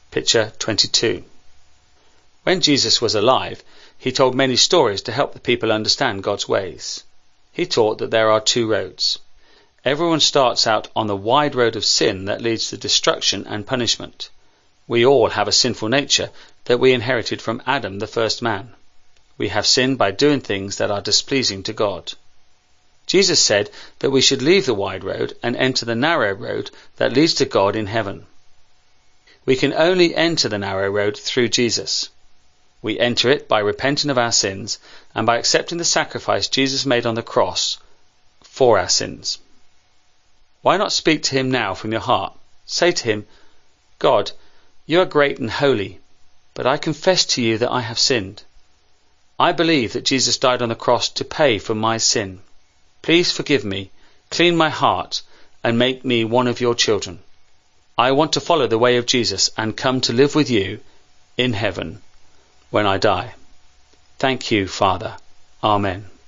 Picture 22. When Jesus was alive, he told many stories to help the people understand God's ways. He taught that there are two roads. Everyone starts out on the wide road of sin that leads to destruction and punishment. We all have a sinful nature that we inherited from Adam, the first man. We have sinned by doing things that are displeasing to God. Jesus said that we should leave the wide road and enter the narrow road that leads to God in heaven. We can only enter the narrow road through Jesus. We enter it by repenting of our sins and by accepting the sacrifice Jesus made on the cross for our sins. Why not speak to him now from your heart? Say to him, God, you are great and holy, but I confess to you that I have sinned. I believe that Jesus died on the cross to pay for my sin. Please forgive me, clean my heart, and make me one of your children. I want to follow the way of Jesus and come to live with you in heaven when I die. Thank you, Father. Amen.